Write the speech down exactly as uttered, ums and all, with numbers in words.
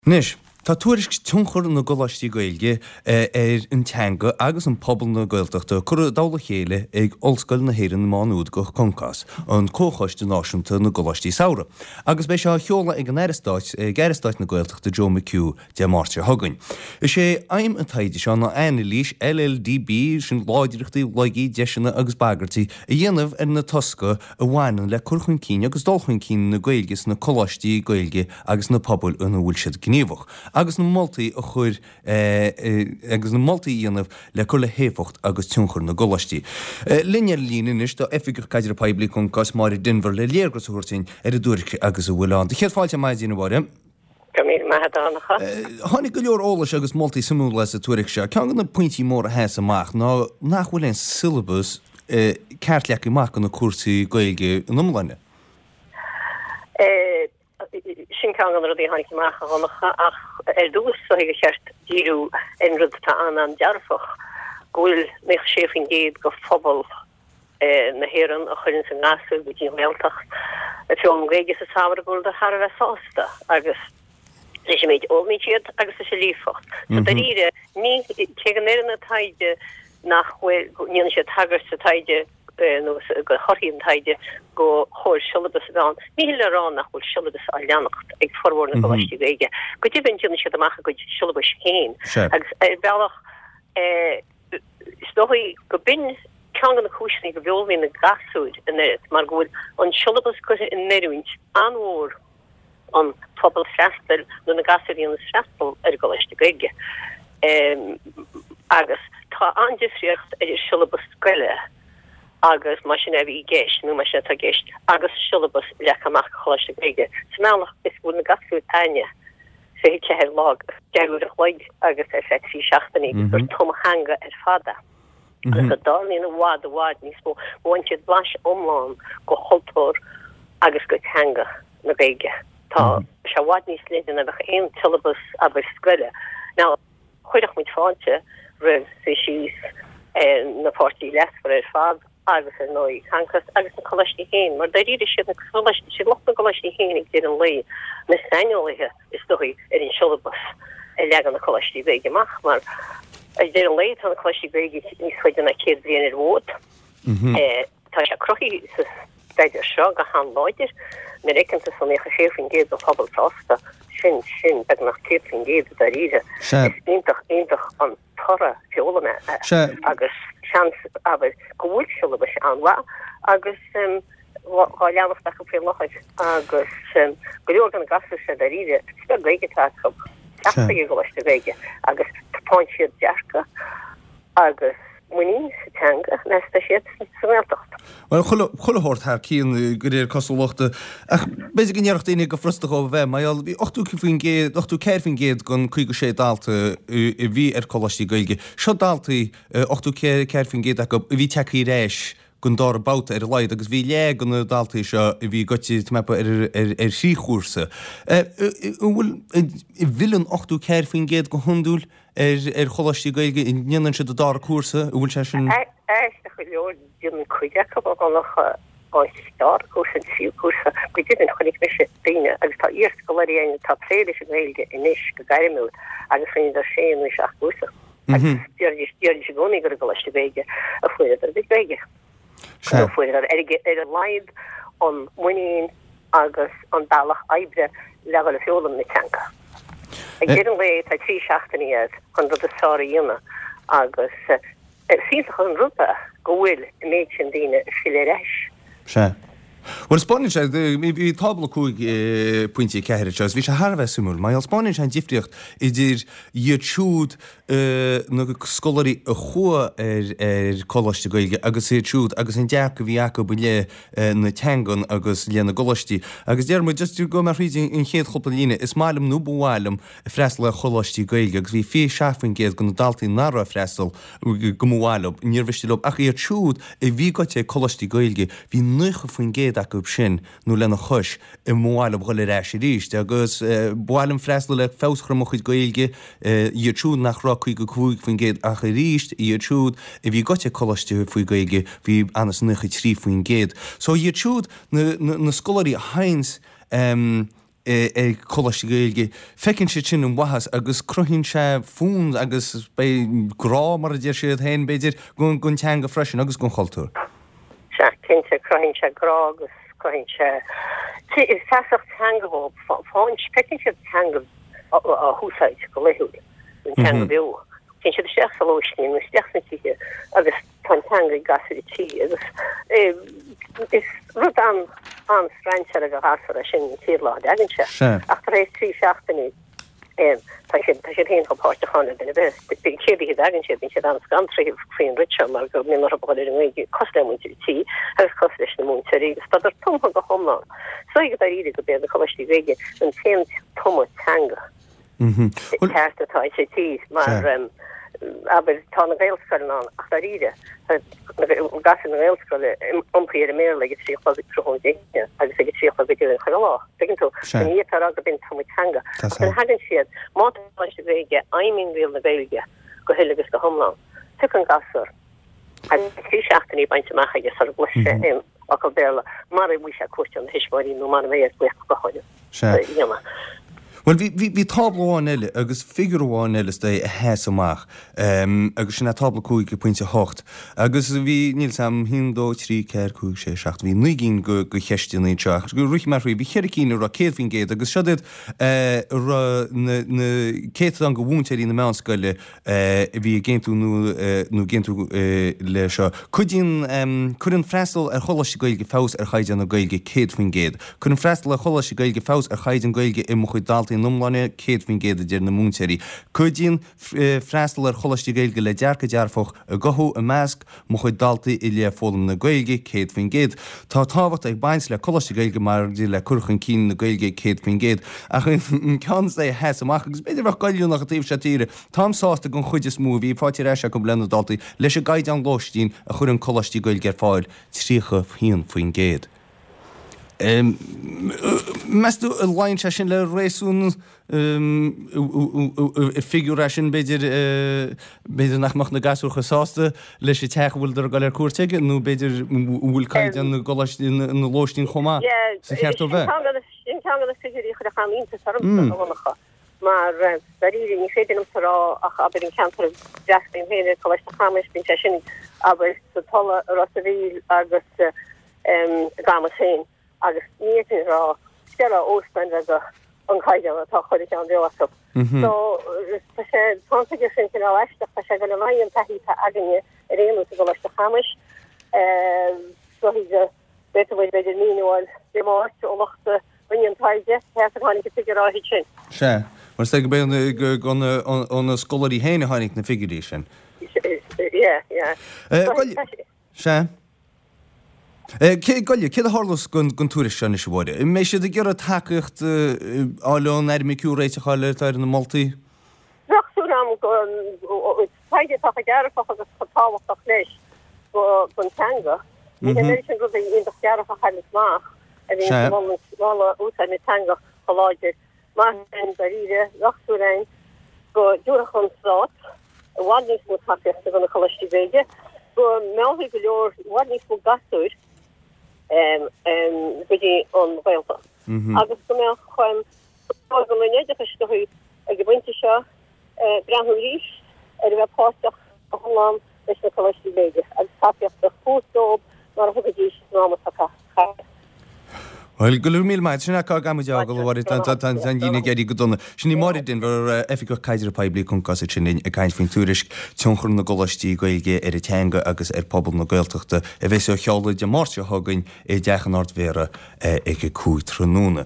Nis, tá tuairis tunchar na goláistí Gaeilge ar an teanga agus an pobl na Gaeltachta chur dála chéile ag olscoil na hÉireann máúd go Concas an cóchaiste náisiúnta na goláistí saora. Agus bei seo cheola ag an Airastáit Geirestáit na Gaeltachta Joe McHugh de Máirte Hagainn. Is sé aim an taide seo na aine lís L L D B sin láidireachtaí leigí deisina agus bagartaí a dhéanamh ar na tosca a bhhaineann le curchain cín agus dulchain cín na Gaeilge na coláistí Gaeilge agus na pobl in bhfuil siad gníomhach. Agus na moltaí a chuir agus na moltaí dhéanamh le chur le héfacht agus tunchar na goláistí. Linne lína is do effigur caidir paibli Concas mar Denver le léargus úirtain ar a dúirce agus a bhfuil an. De chéad fáilte mai dína bhide. Camille Mahadanacha. Hánig go leor ólas agus moltaí samú leis a tuaireach se. Ceann na pointí mór a heas amach ná nachhfuil an syllabus ceart leach amach an na cuasaí Gaeilge an umlainne. Sin ceann an rudí hánig amach a hanacha ach ar dús so hiige cheart díú in rud tá an an dearfach gúil meich séfin géad go phobal na hÉireann a chuinn san ngasú go dtí Gaeltacht a fiom Gaeilge sa sábhar gúil de har bheith sásta agus leis méid ómíad agus is sé lífacht. So dar ire ní te an éan na taide nach níon sé tagar sa taide no go choíon taide go chóir syllabus gan. Ní le rán nach bhfuil syllabus a leannacht ag forhór na goláistí Gaeilge. Go dtí ben tíonna siad amach go syllabus chéin. Agus bealach stochaí go bin ceann na chúisina go bheolhín na gasúid in éad mar go bhfuil an syllabus chuise in neirúint anmhór an pobl freastal nó na gasúí an freastal ar goláistí Gaeilge. Agus tá andifriocht ar syllabus scoile agus mar sin a bhí géist nó mar sin a géist agus syllabus leach amach choláistí Gaeilge. Snáach is bhfuil na gasúid aine sa hí ceithir lag dearúd a chhlaid agus ar fetí seachtaí gur tom hanga ar fada. Agus a darlín a bhád a bhád níos mó bhaintid blas omláin go holtóir agus go hanga na Gaeilge. Tá se bhád níos lidan a bheith éon syllabus a bheith scoile. Ná chuireach muid fáilte rih sa síos na pártaí lesfar ar fad agus ar nói hancas agus na coláistí chéin, mar dar idir siad na coláistí siad locht na coláistí chéin ag dtír an lei na sainiolaithe is dói ar an syllabus a legan na coláistí Gaeilge amach, mar ag dtír an lei tá na coláistí Gaeilge níos chuidir na céad bliain ar bhód. Tá sé crochí sa staidir seo go hán láidir na réiceanta san écha séfin géad go pobl sásta sin sin ag nach céadfin géad dar ire. Is ionintach ionintach an tora fiolana agus chans aber gohfuil syllabus anha agus há leannacht go fé lochaid agus go leor an gasú sé dar ire spe Gaeilge táchab teachta go goláistí Gaeilge agus tápáin siad dearca agus muín sa teanga nesta siad sa Gaeltacht. Well chollehort haar cían go réir cosúlachta ach béidir gnéirecht daine go frustach ó bheith mai bhí ochtú cifin géad ochtú ceirfin géad gon chuig go sé dáalta i bhí ar coláistí Gaeilge. Seo dáaltaí ochtú ceirfin géad a go bhí teachí réis gon dá bouta ar leid agus bhí le go na dáaltaí seo i bhí gotí mepa ar sí chósa. Bhfuil i bhilin ochtú ceirfin géad go hundúil ar choláistí Gaeilge in gnéanann siad a dá cuasa a bhfuil sé sin Eiste go leor dún chuideach go nach áistar cúsan síú cúsa go dún chunig mis daine agus tá írt go leíon tá pléidir a Gaeilge inis go gaiimú agus chuine ar sé nu seach cúsa. Dúir sé gcónaí gur goláistí Gaeilge a fuidir ar big Gaeilge. Fuidir ar ar a leid an muín agus an bailach aibre legal a fiolalam na teanga. Ag dé an le tá trí seachtaí ad chun rud a sára dhéanana agus síach an rupa go bhfuil méid sin daine fiile reis. Se. Well Spáin sé bhí tabla chuig pointí ceir se, bhí sé Harbheith simú, mai al Spáin sé difriocht i dtír dhéitsiúd na scolarí a chua ar coláistí Gaeilge agus é siúd agus an deach go bhí acu bu le na teangan agus le na goláistí. Agus déir mu just go mar ríding in chéad chopla lína is málam nó bhhailm freistal a choláistí Gaeilge agus bhí fé seafin géad go na daltaí nara freistal go mhhailm níormhistílob ach é siúd i bhí gote coláistí Gaeilge bhí nucha faoin géad acu sin nó lena chuis i mháilm go le réis ríist agus bháilm freistal le féschram chuid Gaeilge dhéitsiúd nach rá chuig go chuig faoin géad ach ríist dhéitsiúd i bhí gote coláistí faoi Gaeilge bhí anas nucha trí faoin géad. So dhéitsiúd na scolarí hains é choiste gailge fecinn sé sin an wahas agus cruhinn se fún agus bei grá mar a dé sé hen beidir gon gon teanga freisin agus gon choultúr. Se cinnte cruhinn se grá agus cruhinn se is tasach teangahób fáin fecinn se teanga a húsáid go leithúd an teanga beú. Cinn se de seach salóisní an steachnatíe agus tan teanga gasí tí agus is rud an an Fransar go hasar a sin tíla agin se ach rééis trí seachtaní tá sé hén hopáte chana den be chédi agin sé se an gantri féin ri mar go mé mar bod mé costemútí agus cos na múteí staidir tompa go homlá. So go ide go be a choistí réige an féim tomo teanga Heartatá sé tí mar aber tá na gailscoil an ach dar ide gas na gailscoil ompriir a mé le trí trohn déine agus ag trí go cholá begin tú ní tar a bin tomtanga an hagin siad má se réige aimiming réel na Belge go heilegus go homlá tu an gasar trí seachtaní baintach agus ar gluise im a go béle mar mu a cuat an hisismarí nó mar mé bu go choine. Well hí tabháin eile agus figuráin eile é a heas amach agus sin na tabla cúig go pointinte hocht agus bhí níl sam hindó trí ceir cúig sé seach bhí nuigín go go cheistena teach go ruich mar bhí cheircíine ra céad fin géad agus siad cé an go bhúntéirí na mescoile bhí géintú nó géintú le seo chudín chun freistal ar cholas gailge fás ar chaid an gailge céad fin géad chun freistal a cholas gailge fás ar chaid an gailge i mo chuid dal numláine céad fin géad déir na múntéirí. Cudín freistal ar cholatí gailge le dearcha dearfach a gothú a measc mo chuid daltaí i le fólam na gailge céad fin géad. Tá táhacht ag baint le cholatí gailge mar dí le curchan cín na gailge céad fin géad. A chun cean é heas amach agus beidir bh gailú nach tíomh se tíre. Tám sásta gon chuide smú hí fáitir éis go blena daltaí leis a gaiid an glóistín a chur an cholatí gailge ar fáil trícha híon faoin géad. Meú a láin se sin le réún figurú sin beidir beidir nachach na gasúcha sásta leis sé techhfuil ar gal ar cuairteige nó beidir bhfuil caiid an na lóistín chomá sa cheartú bheith. figurí chu a chaínta sarmcha mar darí ní féidirm sará ach aber in cantar deachtain héine chois a chamis bin se sin aber sa tolle Rosavíl agus gamas féin. agus nítin rá stella óspen a an caiide atá chuir an deach. So sé tanige sin á leiste tá sé go mai an taíta aganine a réú go leiste chamis so hí befuid beidir níháil dé mát óachta an taide he hánig figurrá sin. Se mar ste go be an scolarí héine hánig na figurí sin. Se? Cé goile cé a hálas gon gon túris sena se bhide. I mé siad a gur a takeocht áleán ar micú réite cháile ar na Maltaí? Rachtú am gon taide tá a garfach agus chutáhachtach leis go gon teanga. Ní sin go in de garfach chaile máach a bhí mála úsá na teanga choláidir mar an daríide rachtú rein go dúrachan srát a bhhaidnís mú takeocht a gona choistí béide go meí go leor bhhaidnís mú gasúir budi an bhilta. Agus go mé chuim go néidir stoí a go bhainte seo breanú rís ar bheith páisteach a choláán leis na choistí béide agus takeocht a fótóp mar a thugadí náma take. Well goú mí maid sinna cá gamide go bhhair an dína geirí go donna. Sinní marir den bhar effigur caiidir peblií chun cos sin a caiint fin túris tionchún na golastí gailge ar a teanga agus ar pobl na gailteachta a bheits ó cheála de mórte thugain é dechan ort mhéra ag cúid tróna.